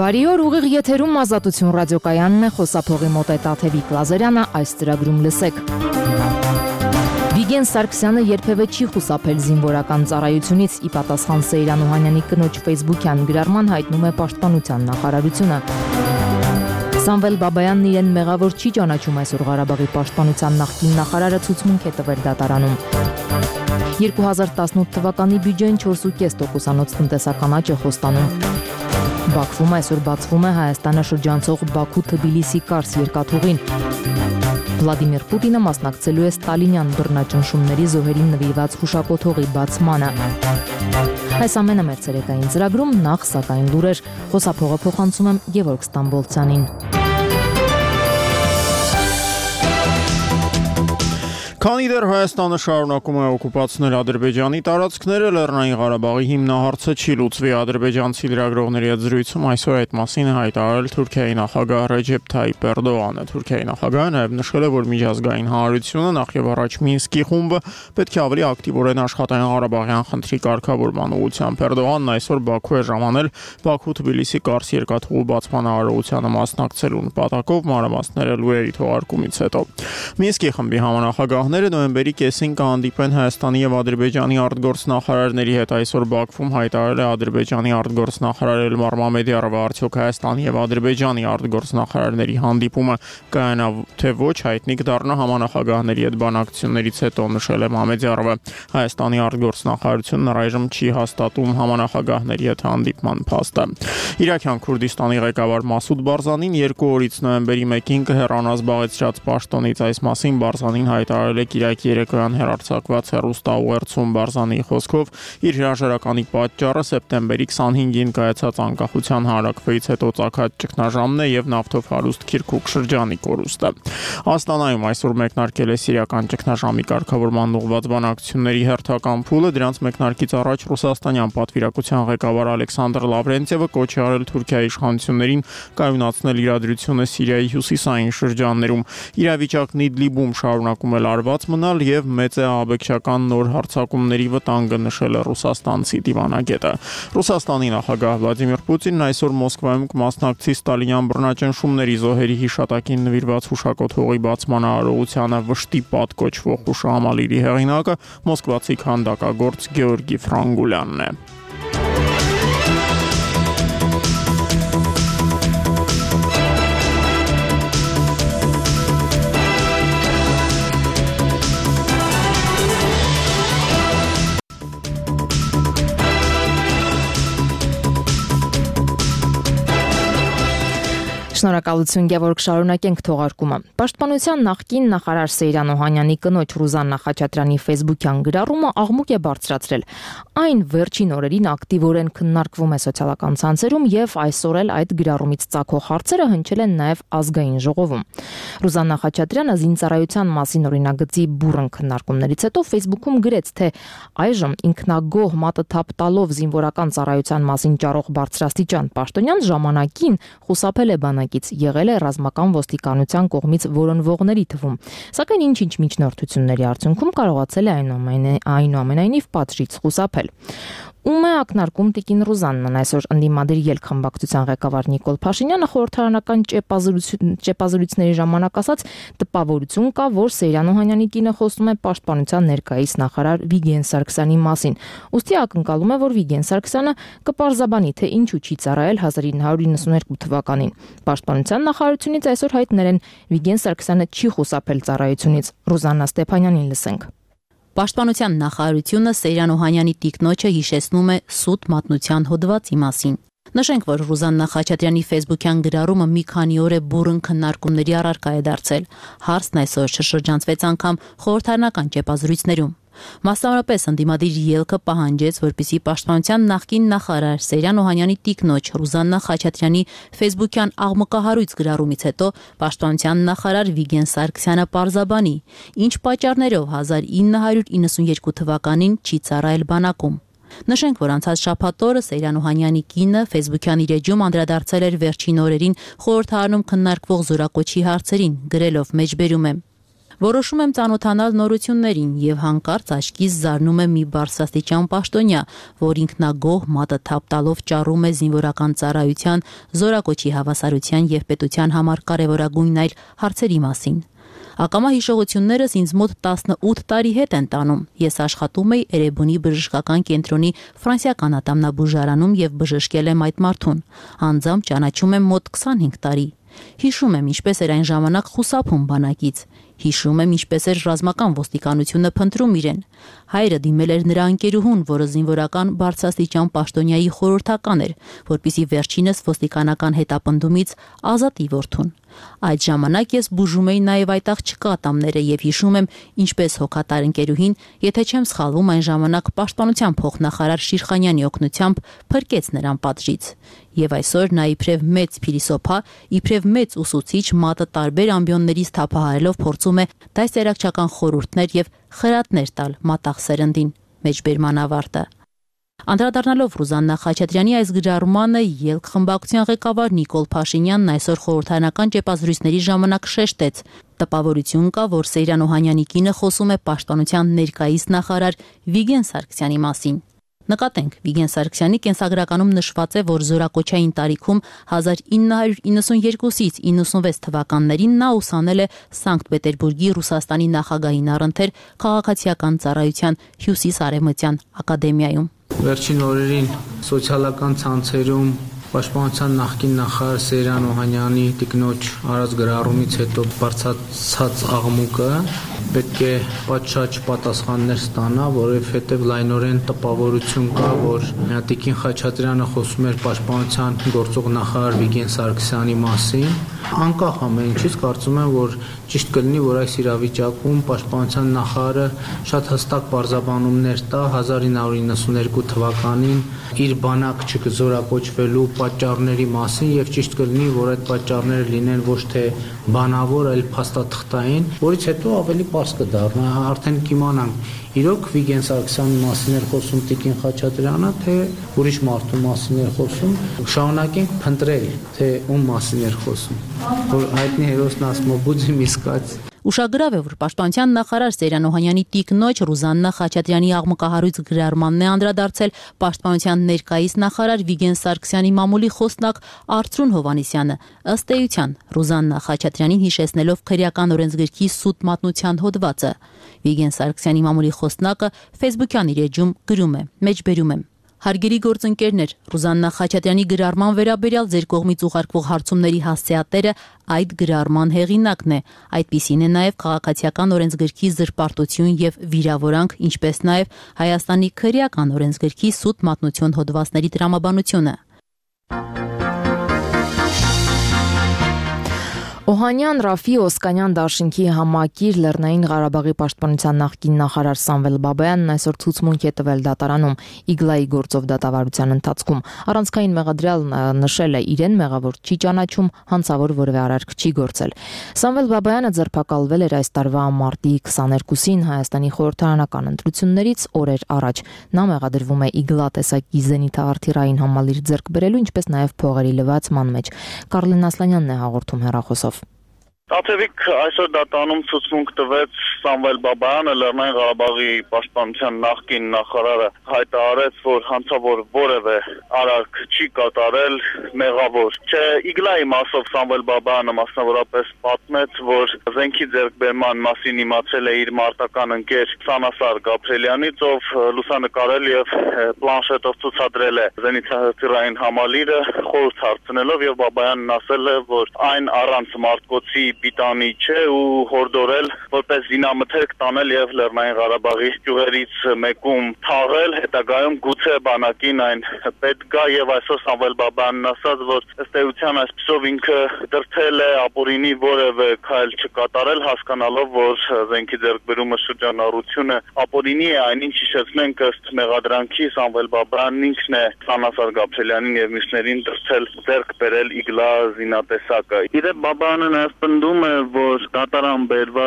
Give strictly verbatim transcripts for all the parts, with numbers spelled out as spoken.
Բարի օր, ուղիղ եթերում Ազատություն ռադիոկայանն է, խոսափողի մոտ է Տաթևիկ Լազարյանը, այս ծրագրում լսեք։ Վիգեն Սարգսյանը երբևէ չի խուսափել զինվորական ծառայությունից, ի պատասխան Սեյրան Օհանյանի կնոջ ֆեյսբուքյան գրառման հայտնում է Պաշտպանության նախարարությունը։ Սամվել Բաբայանն իրեն մեղավոր չի ճանաչում այսօր Ղարաբաղի պաշտպանության նախկին նախարարը ցուցմունք է տվել դատարանում։ երկու հազար տասնութ թվականի բյուջեն չորս կես տոկոսանոց տնտեսական աճ է խոստանում։ Բաքվում այսօր բացվում է Հայաստանը շրջանցող Բաքու-Թբիլիսի կարս երկաթուղին։ Վլադիմիր Պուտինը մասնակցելու է Ստալինյան բռնաճնշումների զոհերին նվիրված հուշակոթողի բացմանը։ Այս ամենը մեր ցերեկային ծրագրում, նախ սակայն լուրեր, խոսափողը փոխանցում եմ Գևորգ Ստամբոլցյանին։ Քանի դեռ Հայաստանը շարունակում է օկուպացնել Ադրբեջանի տարածքները, Լեռնային Ղարաբաղի հիմնահարցը չի լուծվի։ Ադրբեջանցի լրագրողների հետ զրույցում այսօր այդ մասին է հայտարարել Թուրքիայի նախագահ Ռեջեփ Թայիփ Էրդողանը։ Թուրքիայի նախագահը նաև նշել է, որ միջազգային հանրությունը, նախ եւ առաջ Մինսկի խումբը, պետք է ավելի ակտիվորեն աշխատեն Ղարաբաղյան խնդրի կարգավորման ուղղությամբ։ Էրդողանն այսօր Բաքու է ժամանել Բաքու-Թբիլիսի կարս երկաթուղու բացման արարողությանը մասնակցելու նպատակով, մանրամասները լուրերի թողարկումից հետո։ Մինսկի խմբի համանախագահ նոյեմբերի կեսին կհանդիպեն Հայաստանի եւ Ադրբեջանի արտգործնախարարների հետ։ Այսօր Բաքվում հայտարարել է Ադրբեջանի արտգործնախարար Էլմար Մամեդյարովը, արդյոք Հայաստանի եւ Ադրբեջանի արտգործնախարարների հանդիպումը կայանա թե ոչ, հայտնի կդառնա համանախագահների հետ բանակցություններից հետո, նշել է Մամեդյարովը։ Հայաստանի արտգործնախարարությունն առայժմ չի հաստատում համանախագահների հետ հանդիպման փաստը։ Իրաքյան Քուրդիստանի ղեկավար Մասուդ Բարզանին երկու օրից նոյեմբերի մեկին կհեռանա զբաղեցրած պաշտոնից։ Այս մասին Բարզանին հայտարարել Իրաքի երեկոյան հեռարձակված հեռուստաուղերձում Բարզանի խոսքով իր հրաժարականի պատճառը սեպտեմբերի քսանհինգին կայացած անկախության հանրաքվեից հետո ծագած ճգնաժամն է եւ նավթով հարուստ Քիրքուկ շրջանի կորուստը։ Աստանայում այսօր մեկնարկել է սիրիական ճգնաժամի կարգավորման ուղղված բանակցությունների հերթական փուլը։ Դրանց մեկնարկից առաջ ռուսաստանյան պատվիրակության ղեկավար Ալեքսանդր Լավրենտիևը կոչ է արել Թուրքիայի իշխանություններին կայունացնել իրադրությունը Սիրիայի հյուսիսային շրջաններում։ Իրավիճակն Իդլիբում շարունակում է լարված մնալ եւ մեծ է աբեկչական նոր հարձակումների վտանգը, նշել է ռուսաստանցի դիվանագետը։ Ռուսաստանի նախագահ Վլադիմիր Պուտինն այսօր Մոսկվայում կմասնակցի Ստալինյան բռնաճնշումների զոհերի հիշատակին նվիրված հուշակոթողի բացման արարողությանը։ Վշտի պատ կոչվող հուշահամալիրի հեղինակը մոսկվացի քանդակագործ Գեորգի Ֆրանգուլյանն է։ Շնորհակալություն Գևորգ, շարունակենք թողարկումը։ Պաշտպանության նախկին նախարար Սեյրան Օհանյանի կնոջ Ռուզաննա Խաչատրյանի ֆեյսբուքյան գրառումը աղմուկ է բարձրացրել։ Այն վերջին օրերին ակտիվորեն քննարկվում է սոցիալական ցանցերում եւ այսօր էլ այդ գրառումից ծագող հարցերը հնչել են նաեւ ազգային ժողովում։ Ռուզաննա Խաչատրյանը զինծառայության մասին օրինագծի բուռն քննարկումներից հետո ֆեյսբուքում գրեց, թե այժմ ինքնագոհ մատը թափ տալով զինվորական ծառայության մասին ճառող բարձրաստիճան պաշտոնյան ժամանակին խուսափել է բանակ եղել է ռազմական ոստիկանության կողմից որոնվողների թվում, սակայն ինչ-ինչ միջնորդությունների արդյունքում կարողացել է այնուամենայնիվ պատժից խուսափել։ Ում է ակնարկում տիկին Ռուզաննան, այսօր ընդդիմադիր ելք խմբակցության ղեկավար Նիկոլ Փաշինյանը խորհրդարանական ճեպազրույցների ժամանակ ասաց, տպավորություն կա, որ Սեյրան Օհանյանի կինը խոսում է պաշտպանության ներկայիս նախարար Վիգեն Սարգսյանի մասին։ Ուստի ակնկալում է, որ Վիգեն Սարգսյանը կպարզաբանի, թե ինչու չի ծառայել հազար ինը հարյուր իննսունհերկու թվականին։ Պաշտպանության նախարարությունից այսօր հայտնել են, Վիգեն Սարգսյանը չի խուսափել ծառայությունից։ Ռուզաննա Ստեփանյանին լսենք։ Պաշտպանության նախարարությունը Սեյրան Օհանյանի տիկնոջը հիշեցնում է սուտ մատնության հոդվածի մասին։ Նշենք, որ Ռուզաննա Խաչատրյանի ֆեյսբուքյան գրառումը մի քանի օր է բուռն քննարկումների առարկա է դարձել։ Հարցն այսօր շրջանցվեց անգամ խորհրդարանական ճեպազրույցներում։ Մասնավորապես ընդդիմադիր ելքը պահանջեց, որպեսզի պաշտպանության նախկին նախարար Սեյրան Օհանյանի տիկնոջ Ռուզաննա Խաչատրյանի ֆեյսբուքյան աղմկահարույց գրառումից հետո պաշտպանության նախարար Վիգեն Սարգսյանը պարզաբանի, ինչ պատճառներով հազար ինը հարյուր իննսունհերկու թվականին չի ծառայել բանակում։ Նշենք, որ անցած շաբաթ օրը Սեյրան Օհանյանի կինը ֆեյսբուքյան իր էջում անդրադարձել էր վերջին օրերին խորհրդարանում քննարկվող զորակոչի հարցերին, գրելով մեջբերում է. Որոշում եմ ծանոթանալ նորություններին եւ հանկարծ աչքիս զարնում է մի բարձրաստիճան պաշտոնյա, որ ինքնագոհ մատը թափ տալով ճառում է զինվորական ծառայության, զորակոչի հավասարության եւ պետության համար կարեւորագույն այլ հարցերի մասին։ Ակամա հիշողություններս ինձ մոտ տասնութ տարի հետ են տանում։ Ես աշխատում էի Էրեբունի բժշկական կենտրոնի ֆրանսիական ատամնաբուժարանում եւ բժշկել եմ այդ մարդուն։ Անձամբ ճանաչում եմ մոտ քսանհինգ տարի։ Հիշում եմ, ինչպես էր այն ժամանակ խուսափում բանակից։ Հիշում եմ, ինչպես էր ռազմական ոստիկանությունը փնտրում իրեն։ Հայրը դիմել էր նրա ընկերուհուն, որը զինվորական բարձրաստիճան պաշտոնյայի խորհրդական էր, որպիսի վերջինս ոստիկանական հետապնդումից ազատի որդուն։ Այդ ժամանակ ես բուժում էի նաև այդ աղջկա ատամները եւ հիշում եմ, ինչպես հոգատար ընկերուհին, եթե չեմ սխալվում, այն ժամանակ պաշտպանության փոխնախարար Շիրխանյանի օգնությամբ փրկեց նրան պատժից։ Եվ այսօր նա իբրև մեծ փիլիսոփա, իբրև մեծ ուսուցիչ մատը տարբեր ամբիոններից թափահարելով փորձում է դասերակցական խորհուրդներ եւ խրատներ տալ մատաղ սերնդին։ Մեջբերման ավարտը։ Անդրադառնալով Ռուզաննա Խաչատրյանի այս գրառմանը ելք խմբակցության ղեկավար Նիկոլ Փաշինյանն այսօր խորհրդարանական ճեպազրույցների ժամանակ շեշտեց. տպավորություն կա, որ Սեյրան Օհանյանի կինը խոսում է պաշտպանության ներկայիս նախարար Վիգեն Սարգսյանի մասին։ Նկատենք, Վիգեն Սարգսյանի կենսագրականում նշված է, որ զորակոչային տարիքում հազար ինը հարյուր իննսունյերկուսից իննսունվեց թվականներին նա ուսանել է Սանկտ Պետերբուրգի Ռուսաստանի նախագահին առընթեր քաղաքացիական ծառայության Հյուսիս-Արևմտյան ակադեմիայում։ Վերջին օրերին սոցիալական ցանցերում Պաշտպանության նախկին նախարար Սեյրան Օհանյանի տիկնոջ արած գրառումից հետո բարձրացած աղմուկը պետք է պատշաճ պատասխաններ ստանա, որովհետև լայնորեն տպավորություն կա, որ Տիկին Խաչատրյանը խոսում էր պաշտպանության գործող նախարար Վիգեն Սարգսյանի մասին։ Անկախ ամեն ինչից կարծում եմ, որ ճիշտ կլինի, որ այս իրավիճակում պաշտպանության նախարարը շատ հստակ պարզաբանումներ տա հազար ինը հարյուր իննսուներկու թվականին իր բանակ չկզորակոչվելու պատճառների մասին եւ ճիշտ կլինի, որ այդ պատճառները լինեն ոչ թե բանավոր, այլ փաստաթղթային, որից հետո ավելի պարզ կդառնա, արդեն կիմանանք իրոք Վիգեն Սարգսյանի մասին էր խոսում Տիկին Խաչատրյանը, թե ուրիշ մարդու մասին էր խոսում, շարունակենք փնտրել, թե ում մասին էր խոսում, որ հայտնի հերոսն ասում է «Բուձի միսկաց»։ Ուշագրավ է, որ պաշտպանության նախարար Սեյրան Օհանյանի տիկնոջ Ռուզաննա Խաչատրյանի աղմկահարույց գրառմանն է անդրադարձել պաշտպանության ներկայիս նախարար Վիգեն Սարգսյանի մամուլի խոսնակ Արծրուն Հովհաննիսյանը, ըստ էության Ռուզաննա Խաչատրյանին հիշեցնելով քրեական օրենսգրքի սուտ մատնության հոդվածը։ Վիգեն Սարգսյանի մամուլի խոսնակը Facebook-յան իր էջում գրում է. «Մեջբերում եմ. Հարգելի գործընկերներ, Ռուզաննա Խաչատրյանի գրառման վերաբերյալ ձեր կողմից ուղարկվող հարցումների հասցեատերը այդ գրառման հեղինակն է։ Այդպիսին է նաև քաղաքացիական օրենսգրքի զրպարտություն եւ վիրավորանք, ինչպես նաև Հայաստանի քրեական օրենսգրքի սուտ մատնություն հոդվածների տրամաբանությունը»։ Օհանյան Ռաֆի Օսկանյան դաշինքի համակիր Լեռնային Ղարաբաղի պաշտպանության նախկին նախարար Սամվել Բաբայանն այսօր ցուցմունք է տվել դատարանում Իգլայի գործով դատավարության ընթացքում։ Առանցքային մեղադրյալ նշել է իրեն մեղավոր չի ճանաչում, հանցավոր որևէ արարք չի գործել։ Սամվել Բաբայանը ձերբակալվել էր այս տարվա մարտի քսաներկուսին Հայաստանի խորհրդարանական ընտրություններից օրեր առաջ։ Նա մեղադրվում է Իգլա տեսակի զենիթահարթիրային համալիր ձեռք բերելու, ինչպես նաև փողերի լվացման մեջ։ Կարլեն Ասլանյանն է հաղորդում հեռախոսով։ Տաթևիկ այսօր դատարանում ցուցմունք տվեց Սամվել Բաբայանը, Լեռնային Ղարաբաղի պաշտպանության նախկին նախարարը հայտարարեց, որ հանցավոր որևէ արարք չի կատարել, մեղավոր չէ։ Իգլայի մասով Սամվել Բաբայանը մասնավորապես պատմեց, որ զենքի ձեռքբերման մասին իմացել է իր մարտական ընկեր Սանասար Գաբրելյանից, ով լուսանկարել եւ պլանշետով ցուցադրել է զենիթահրթիռային համալիրը, խորհուրդ հարցնելով, եւ Բաբայանն ասել է, որ այն առանց մարտկոցի պիտանի չէ ու հորդորել որպես զինամթերք տանել եւ Լեռնային Ղարաբաղի գյուղերից մեկում թաղել, հետագայում գուցե բանակին այն պետք գա եւ այսօր Սամվել Բաբայանն ասաց, որ ըստ էության այսպիսով ինքը դրթել է ապօրինի որևէ քայլ չկատարել, հասկանալով, որ զենքի ձեռքբերումը շրջանառությունը ապօրինի է, այնինչ հիշեցնենք ըստ մեղադրանքի Սամվել Բաբայանն ինքն է Սանասար Գաբրելյանին եւ մյուսներին դրթել ձեռք բերել Իգլա զինատեսակը։ Իդեպ Բաբայանը նաեւ պնդում է, որ դատարան բերված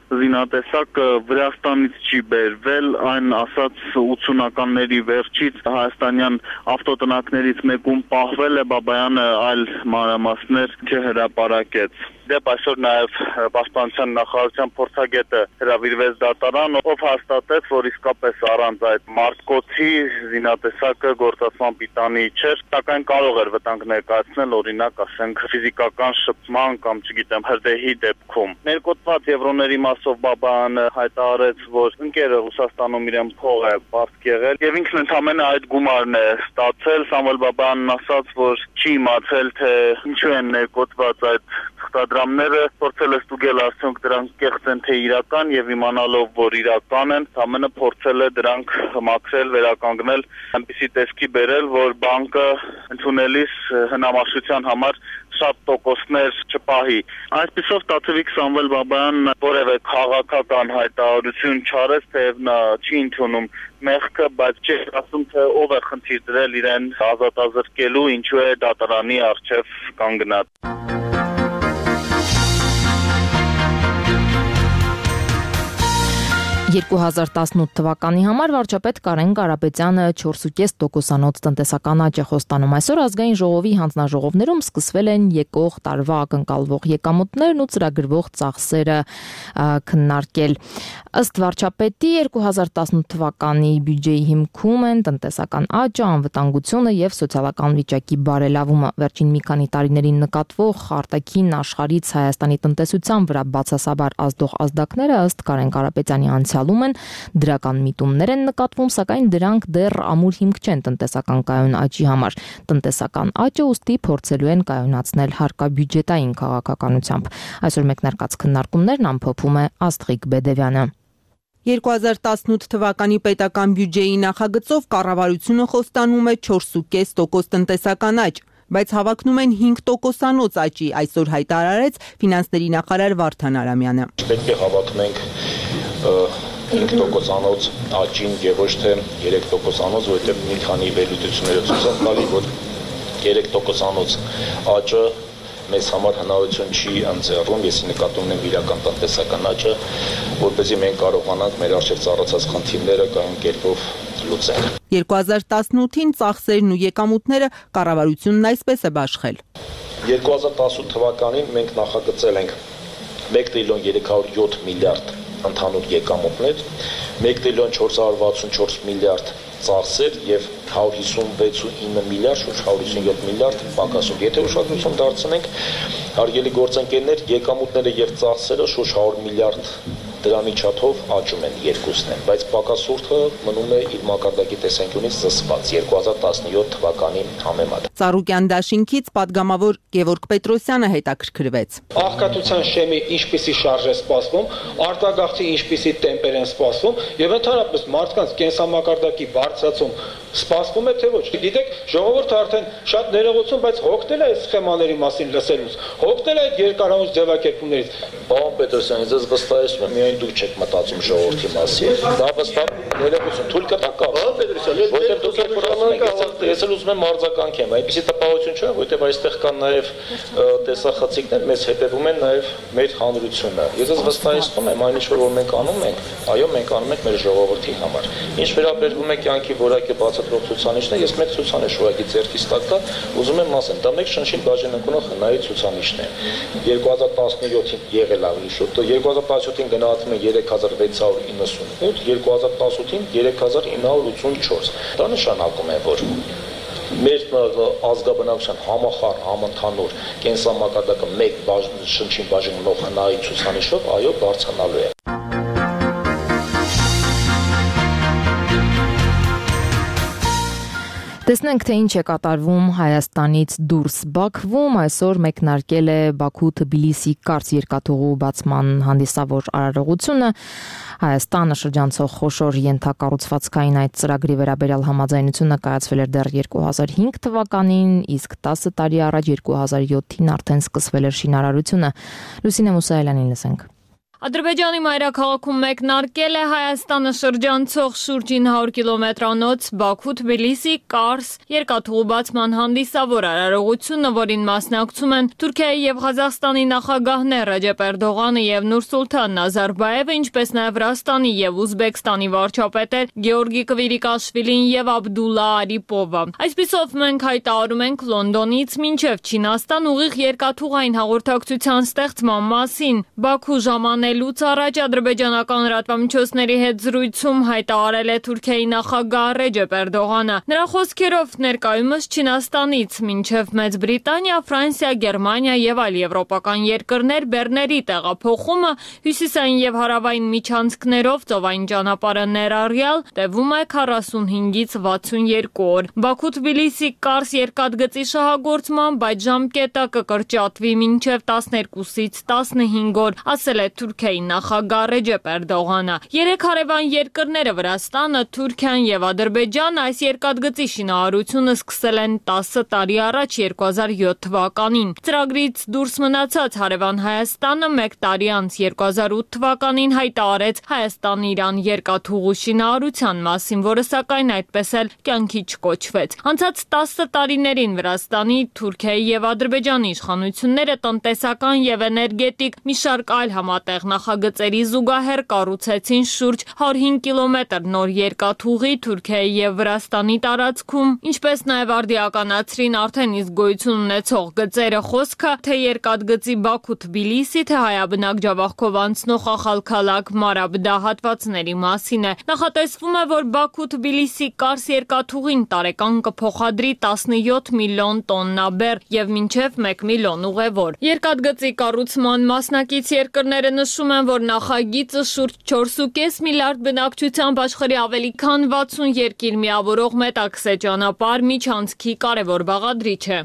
զինատեսակը Վրաստանից չի բերվել, այն ասած ութսունականների վերջից հայաստանյան ավտոտնակներից մեկում պահվել է, Բաբայանը այլ մանրամասներ չհրապարակեց։ Դեպ այսօր նաև պաշտպանության նախարարության փորձագետը հրավիրվեց դատարան, ով հաստատեց, որ իսկապես առանց այդ մարտկոցի զինատեսակը գործածման պիտանի չէր, սակայն կարող էր վտանգ ներկայացնել, օրինակ, ասենք, ֆիզիկական շփման կամ, չգիտեմ, հրդեհի դեպքում։ Ներկոծված եվրոների մասով Բաբայանը հայտարարեց, որ ընկերը Ռուսաստանում իրեն փող է պարտք եղել, եւ ինքն ընդամենը այդ գումարն է ստացել։ Սամվել Բաբայանն ասաց, որ չի իմացել, թե ինչու են ներկոծված այդ թղթադրամները, փորձել է ստուգել արդյոք դրանք կեղծ են թե իրական, եւ իմանալով, որ իրական են, ամենը փորձել է դրանք մաքրել, վերականգնել, այնպիսի տեսքի բերել, որ բանկը ընդունելիս հնամաշության համար շատ տոկոսներ չպահի։ Այսպիսով Տաթևիկ Սամվել Բաբայանն որևէ քաղաքական հայտարարություն չարեց, թեև նա չի ընդունում մեղքը, բայց չի ասում, թե ով է խնդիր դրել իրեն ազատազրկելու, ինչու է դատարանի առջև կանգնած։ երկու հազար տասնութ թվականի համար վարչապետ Կարեն Կարապետյանը չորս կես տոկոսանոց տնտեսական աճ է խոստանում։ Այսօր ազգային ժողովի հանձնաժողովներում սկսվել են եկող տարվա ակնկալվող եկամուտներն ու ծրագրվող ծախսերը քննարկել։ Ըստ վարչապետի երկու հազար տասնութ թվականի բյուջեի հիմքում են տնտեսական աճը, անվտանգությունը եւ սոցիալական վիճակի բարելավումը։ Վերջին մի քանի տարիներին նկատվող արտաքին աշխարհից Հայաստանի տնտեսության վրա բացասաբար ազդող ազդակները ըստ Կարեն Կարապետյանի անցյալում են, դրական միտումներ են նկատվում, սակայն դրանք դեռ ամուր հիմք չեն տնտեսական կայուն աճի համար։ Տնտեսական աճը ուստի փորձելու են կայունացնել հարկաբյուջետային քաղաքականությամբ։ Այսօր մեկնարկած քննարկումներն ամփոփում է Աստղիկ Բեդևյանը։ երկու հազար տասնութ թվականի պետական բյուջեի նախագծով կառավարությունը խոստանում է չորս կես տոկոս տնտեսական աճ, բայց հավակնում են հինգ տոկոսանոց աճի, այսօր հայտարարեց ֆինանսների նախարար Վարդան Արամյանը։ Պետք է հավակնենք հինգ տոկոսանոց աճին եւ ոչ թե երեք տոկոսանոց, որովհետեւ մի քանի վերլուծությունները ցույց են տալի, որ երեք տոկոսանոց աճը մեզ համար հնարավորություն չի ընձեռում, ես նկատում ունեմ իրական տնտեսական աճը, որպեսզի մենք կարողանանք մեր առջև ծառացած խնդիրները կայուն կերպով լուծել։ երկու հազար տասնութին ծախսերն ու եկամուտները կառավարությունն այսպես է բաշխել։ երկու հազար տասնութ թվականին մենք նախագծել ենք մեկ տրիլիոն երեք հարյուր յոթ միլիարդ ընդհանուր եկամուտներ, մեկ տրիլիոն չորս հարյուր վաթսունչորս միլիարդ ծախսեր եւ հարյուր հիսունվեց ու ինը միլիարդ, շուրջ հարյուր հիսունյոթ միլիարդ պակասով։ Եթե ուշադրություն դարձնենք, հարգելի գործընկերներ, եկամուտները եւ ծախսերը շուրջ հարյուր միլիարդ դրամի չափով աճում են երկուսն են, բայց պակասուրդը մնում է իր մակարդակի տեսանկյունից զսպված երկու հազար տասնյոթ թվականի համեմատ։ Ծառուկյան դաշինքից падգամավոր Գևորգ Պետրոսյանը հետաքրքրվեց։ Աղքատության շեմի ինչպիսի շարժ է սպասվում, արտագաղթի ինչպիսի տեմպեր են սպասվում եւ ընդհանրապես մարդկանց կենսամակարդակի բարձրացում սպասվում է թե ոչ։ Գիտեք, ժողովուրդը արդեն շատ ներողություն, բայց հոգնել է այս սխեմաների մասին լսելուց, հոգնել է այդ երկարամուտ ձևակերպումներից։ Պարոն Պետրոսյան, ես վստահեցնում եմ, միայն դուք չեք մտածում ժողովրդի մասին։ Դա վստահ ներողություն, թույլ կտակ։ Պարոն Պետրոսյան, որտեղ դուք եք ասում, ես էլ ուզում եմ արձագանքեմ, այնպեսի տպավորություն չէ, որտեղ այստեղ կան նաև տեսախցիկներ, մեզ հետևում են նաև մեր հանրությունը։ Ես ես վստահեցնում եմ, այն ինչ որ մենք անում ենք, այո, մենք անում ենք մեր ժողովրդի համար։ Ինչ վերաբերվում է կյանքի որակը բացատրող ցուցանիշներ, ես մեկ ցուցանիշ ուղղակի ձեռքից տակ կա, ուզում եմ ասեմ, դա մեկ շնչին բաժին ընկնող հնայի ցուցանիշն է։ երկու հազար տասնյոթին եղել է ուրիշ շուտ, երկու հազար տասնյոթին գնահատվում է երեք հազար վեց հարյուր իննսունութ, երկու հազար տասնութին երեք հազար ինը հարյուր ութսունչորս։ Դա նշանակում է, որ մեր ազգաբնակության համախառն համընդհանուր կենսամակարդակը մեկ շնչին բաժին ունող հնայի ցուցանիշով այո բարձրանալու է։ Տեսնենք, թե ինչ է կատարվում Հայաստանից դուրս։ Բաքվում այսօր մեկնարկել է Բաքու-Թբիլիսի կարճ երկաթուղու բացման հանդիսավոր արարողությունը։ Հայաստանը շրջանցող խոշոր ենթակառուցվածքային այդ ծրագրի վերաբերյալ համաձայնությունը կայացվել էր դեռ երկու հազար հինգ թվականին, իսկ տասը տարի առաջ երկու հազար յոթին արդեն սկսվել էր շինարարությունը։ Լուսինե Մուսայելյանին լսենք։ Ադրբեջանի մայրաքաղաքում մեկնարկել է Հայաստանը շրջանցող շուրջ ինը հարյուր կիլոմետրանոց Բաքու-Թբիլիսի Կարս երկաթուղու բացման հանդիսավոր արարողությունը, որին մասնակցում են Թուրքիայի եւ Ղազախստանի նախագահներ Ռեջեփ Էրդողանը եւ Նուրսուլթան Նազարբաևը, ինչպես նաեւ Վրաստանի եւ Ուզբեկստանի վարչապետեր Գեորգի Կվիրիկաշվիլին եւ Աբդուլլա Արիպովը։ Այսպիսով մենք հայտարարում ենք Լոնդոնից մինչեւ Չինաստան ուղիղ երկաթուղային հաղորդակցության ստեղծման մասին։ Բաքու ժամանելուց առաջ ադրբեջանական լրատվամիջոցների հետ զրույցում հայտարարել է Թուրքիայի նախագահ Ռեջեփ Էրդողանը։ Նրա խոսքերով ներկայումս Չինաստանից մինչև Մեծ Բրիտանիա, Ֆրանսիա, Գերմանիա եւ այլ եվրոպական երկրներ բեռների տեղափոխումը հյուսիսային եւ հարավային միջանցքներով ծովային ճանապարհը ներառյալ տևում է քառասունհինգից վաթսունյոթ օր։ Բաքու-Թբիլիսի Կարս երկաթգծի շահագործման այդ ժամկետը կկրճատվի մինչև տասներկուսից տասնհինգ օր, ասել է Թուրքիայի նախագահ Ռեջեփ Էրդողանը։ Երեք հարևան երկրները Վրաստանը, Թուրքիան եւ Ադրբեջանը այս երկաթգծի շինարարությունը սկսել են տասը տարի առաջ երկու հազար յոթ թվականին։ Ծրագրից դուրս մնացած հարևան Հայաստանը մեկ տարի անց երկու հազար ութ թվականին հայտարարեց Հայաստան-Իրան երկաթուղու շինարարության մասին, որը սակայն այդպես էլ կյանքի չկոչվեց։ Անցած տասը տարիներին Վրաստանի, Թուրքիայի եւ Ադրբեջանի իշխանությունները տնտեսական եւ էներգետիկ մի շարք այլ համատեղ նախագծերի զուգահեռ կառուցեցին շուրջ հարյուր հինգ կիլոմետր նոր երկաթուղի Թուրքիայի եւ Վրաստանի տարածքում, ինչպես նաեւ արդիականացրին արդեն իսկ գոյություն ունեցող գծերը։ Խոսքը թե երկաթգծի Բաքու-Թբիլիսի, թե հայաբնակ Ջավախքով անցնող ախալքալակ Մարաբդա հատվածների մասին է։ Նախատեսվում է, որ Բաքու-Թբիլիսի Կարս երկաթուղին տարեկան կփոխադրի տասնյոթ միլիոն տոննա բեռ եւ մինչեւ մեկ միլիոն ուղևոր։ Երկաթգծի կառուցման մասնակից երկրները նշում են, որ նախագիծը շուրջ չորս ու կես միլիարդ բնակչությամբ աշխարհի ավելի քան վաթսուն երկիր միավորող մետաքսե ճանապարհ միջանցքի կարևոր բաղադրիչ է։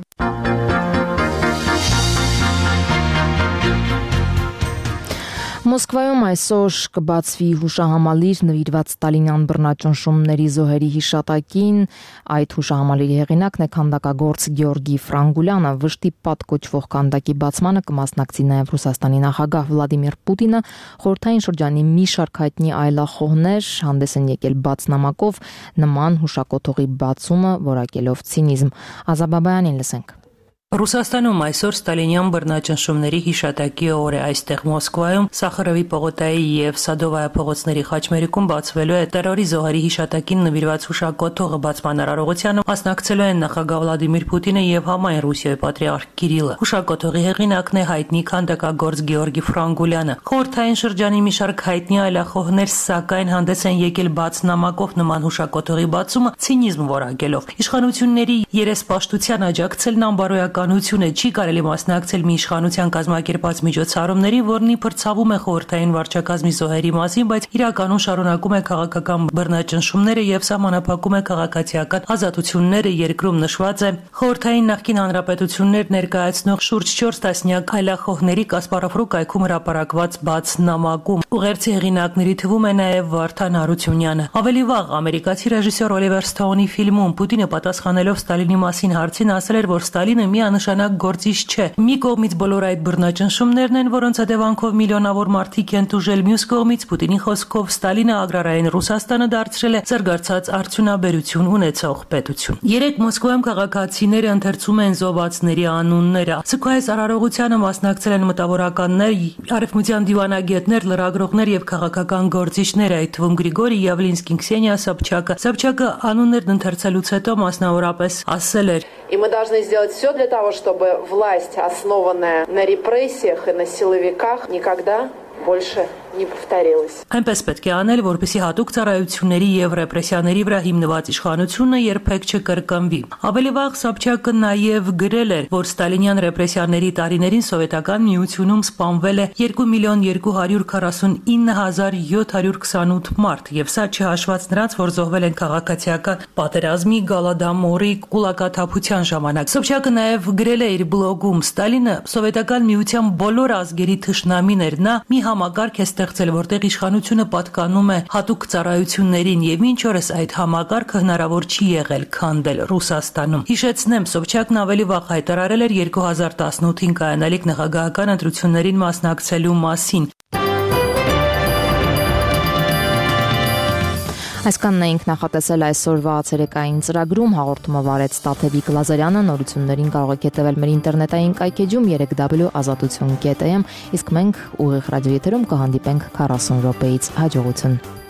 Մոսկվայում այսօր կբացվի հուշահամալիր նվիրված Ստալինյան բռնաճնշումների զոհերի հիշատակին։ Այդ հուշահամալիրի հեղինակն է քանդակագործ Գեորգի Ֆրանգուլյանը։ Վշտի պատ կոչվող քանդակի բացմանը կմասնակցի նաև Ռուսաստանի նախագահ Վլադիմիր Պուտինը։ Խորհրդային շրջանի մի շարք հայտնի այլախոհներ հանդես են եկել բաց նամակով նման հուշակոթողի բացումը որակելով ցինիզմ։ Ազաբաբայանին լսենք։ Ռուսաստանում այսօր Ստալինյան բռնաճնշումների հիշատակի օր է։ Այստեղ Մոսկվայում Սախարովի պողոտայի եւ Սադովայա փողոցների խաչմերուկում բացվելու է տերորի զոհերի հիշատակին նվիրված հուշակոթողը։ Բացման արարողությանը մասնակցելու են նախագահ Վլադիմիր Պուտինը եւ համայն Ռուսիայի պատրիարք Կիրիլը։ Հուշակոթողի հեղինակն է հայտնի քանդակագործ Գեորգի Ֆրանգուլյանը։ Խորհրդային շրջանի մի շարք հայտնի այլախոհներ սակայն հանդես են եկել բաց նամակով նման հուշակոթողի բացումը ցինիզմ որակելով։ Իշխանությունների երեսպաշտության աջակցելն անբարոյական չի կարելի մասնակցել մի իշխանության կազմակերպած միջոցառումների, որն իբր ցավում է խորհրդային վարչակազմի զոհերի մասին, բայց իրականում շարունակում է քաղաքական բռնաճնշումները եւ սահմանափակում է քաղաքացիական ազատությունները։ Երկրում նշված է խորհրդային նախկին հանրապետություններ ներկայացնող շուրջ չորս տասնյակ այլախոհների Կասպարովրու կայքում հրապարակված բաց նամակում։ Ուղերձի հեղինակների թվում է նաեւ Վարդան Հարությունյանը։ Ավելի վաղ ամերիկացի ռեժիսոր Օլիվեր Սթոունի ֆիլմում Պուտինը պատասխանելով Ստալինի մասին հարցին ասել էր, որ Ստալինը մի նշանակ գործիչ չէ։ Մի կողմից բոլոր այդ բռնաճնշումներն են, որոնց հետևանքով միլիոնավոր մարդիկ են տուժել, մյուս կողմից Պուտինի խոսքով Ստալինը ագրարային Ռուսաստանը դարձրել է զարգացած արդյունաբերություն ունեցող պետություն։ Երեք Մոսկվայում քաղաքացիները ընթերցում են զոհվածների անունները։ Սակայն արարողությանը մասնակցել են մտավորականներ, արևմտյան դիվանագետներ, լրագրողներ եւ քաղաքական գործիչներ, այդ թվում Գրիգորի Явлинский, Քսենիա Սոբչակը։ Սոբչակը անուններն ընթերցելուց հետո մասնավորապես ասել էր. И мы должны сделать все для того, чтобы власть, основанная на репрессиях и на силовиках, никогда больше не повторилось. Այնպես պետք է անել, որպեսզի հատուկ ծառայությունների եւ ռեպրեսիաների վրա հիմնված իշխանությունը երբեք չկրկնվի։ Ավելի վաղ Սոբչակը նաեւ գրել էր, որ Ստալինյան ռեպրեսիաների տարիներին Սովետական միությունում սպանվել է երկու միլիոն երկու հարյուր քառասունինը հազար յոթ հարյուր քսանութ մարդ, եւ սա չհաշված նրանց, որ զոհվել են քաղաքացիական պատերազմի, գալադամորի, կուլակաթափության ժամանակ։ Սոբչակը նաեւ գրել է իր բլոգում. Ստալինը Սովետական միության բոլոր ազգերի թշնամին էր, նա մի համակարգ է ստեղծել, որտեղ իշխանությունը պատկանում է հատուկ ծառայություններին եւ մինչ օրս այդ համակարգը հնարավոր չի եղել քանդել Ռուսաստանում։ Հիշեցնեմ, Սոբչակն ավելի վաղ հայտարարել էր երկու հազար տասնութին կայանալիք նախագահական ընտրություններին մասնակցելու մասին։ Այսքանն էինք նախատեսել այսօրվա ցերեկային ծրագրում, հաղորդումը վարեց Տաթևիկ Լազարյանը, նորություններին կարող եք հետևել մեր ինտերնետային կայքեջում երեք w ազատություն կետ am, իսկ մենք ուղիղ ռադիոեթերում կհանդիպենք քառասուն րոպեից հաջողություն։